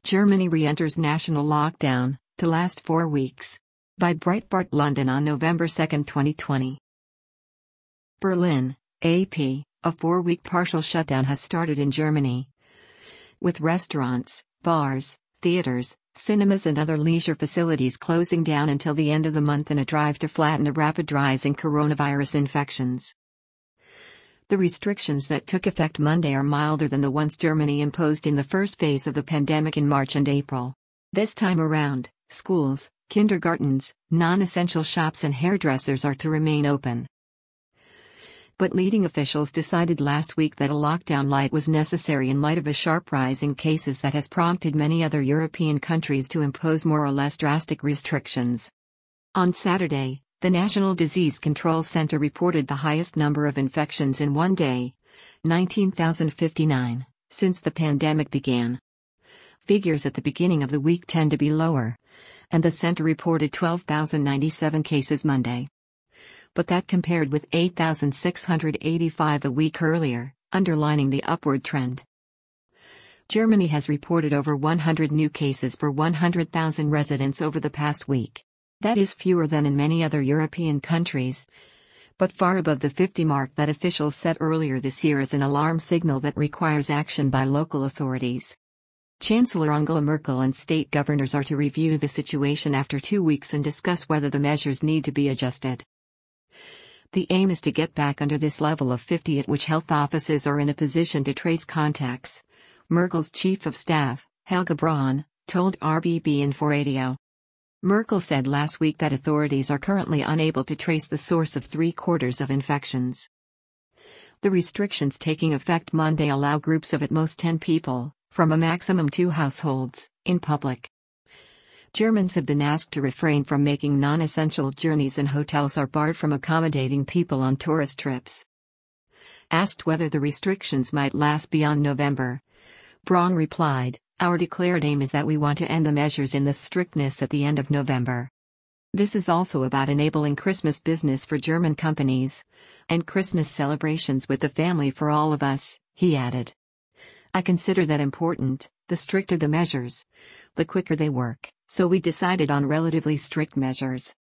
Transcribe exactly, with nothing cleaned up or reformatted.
Germany re-enters national lockdown, to last four weeks. By Breitbart London on November second, twenty twenty. Berlin, A P, a four-week partial shutdown has started in Germany. With restaurants, bars, theaters, cinemas and other leisure facilities closing down until the end of the month in a drive to flatten a rapid rise in coronavirus infections. The restrictions that took effect Monday are milder than the ones Germany imposed in the first phase of the pandemic in March and April. This time around, schools, kindergartens, non-essential shops and hairdressers are to remain open. But leading officials decided last week that a lockdown light was necessary in light of a sharp rise in cases that has prompted many other European countries to impose more or less drastic restrictions. On Saturday, the National Disease Control Center reported the highest number of infections in one day, nineteen thousand fifty-nine, since the pandemic began. Figures at the beginning of the week tend to be lower, and the center reported twelve thousand ninety-seven cases Monday. But that compared with eight thousand six hundred eighty-five a week earlier, underlining the upward trend. Germany has reported over one hundred new cases per one hundred thousand residents over the past week. That is fewer than in many other European countries, but far above the fifty mark that officials set earlier this year as an alarm signal that requires action by local authorities. Chancellor Angela Merkel and state governors are to review the situation after two weeks and discuss whether the measures need to be adjusted. The aim is to get back under this level of fifty at which health offices are in a position to trace contacts, Merkel's chief of staff, Helge Braun, told R B B Inforadio. Merkel said last week that authorities are currently unable to trace the source of three-quarters of infections. The restrictions taking effect Monday allow groups of at most ten people, from a maximum two households, in public. Germans have been asked to refrain from making non-essential journeys and hotels are barred from accommodating people on tourist trips. Asked whether the restrictions might last beyond November, Braun replied, "Our declared aim is that we want to end the measures in this strictness at the end of November. This is also about enabling Christmas business for German companies, and Christmas celebrations with the family for all of us," he added. "I consider that important. The stricter the measures, the quicker they work, so we decided on relatively strict measures."